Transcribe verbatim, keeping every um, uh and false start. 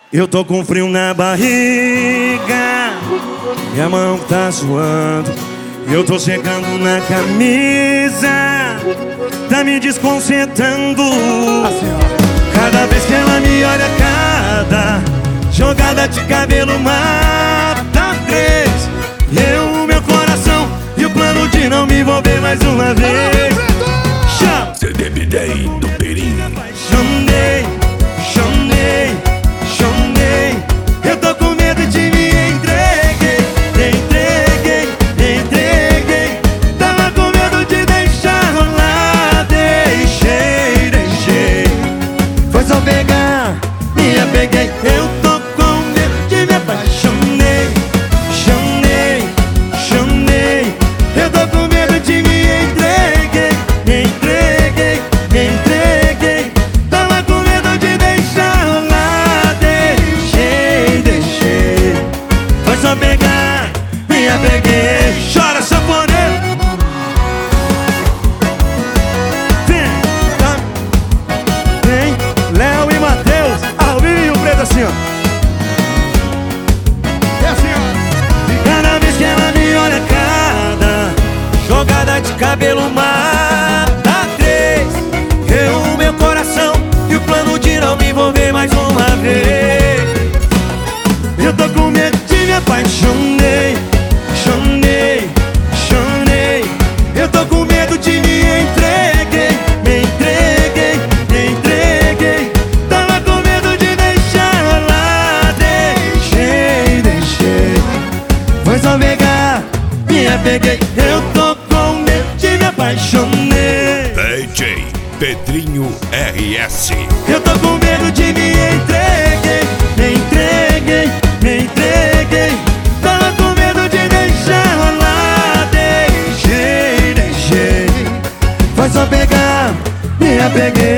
Eu tô com frio na barriga, minha mão tá suando, eu tô secando na camisa, tá me desconcertando. Cada vez que ela me olha, cada jogada de cabelo mata três. Eu, meu coração e o plano de não me envolver mais uma vez. Chama! C D B dez do Perinho. Apaixonei, chonei, chonei. Eu tô com medo de me entreguei, entreguei, entreguei. Tava com medo de deixar rolar, deixei, deixei. Foi só pegar, me apeguei. Eu tô com medo de me apaixonei, chonei, chonei. Eu tô com medo de me entreguei, entreguei, entreguei. Tava com medo de deixar rolar, deixei, deixei. Foi só pegar, me apeguei. Chora, sanfoneiro. Vem, tá? Vem, Léo e Matheus, ao vivo e o preto assim, ó. É assim, ó. Cada vez que ela me olha, cada jogada de cabelo mata três. Eu, meu coração e o plano de não me envolver mais uma vez. Eu tô com medo de me apaixonei, chonei, chonei. Eu tô com medo de me entreguei, me entreguei, me entreguei. Tava com medo de deixar rolar, deixei, deixei. Foi só pegar, me apeguei. Eu tô com medo de me apaixonei. D J Pedrinho R S. Eu tô com medo de me entreguei, me entreguei, me entreguei. Tava com medo de deixar rolar, deixei, deixei. Foi só pegar, me apeguei.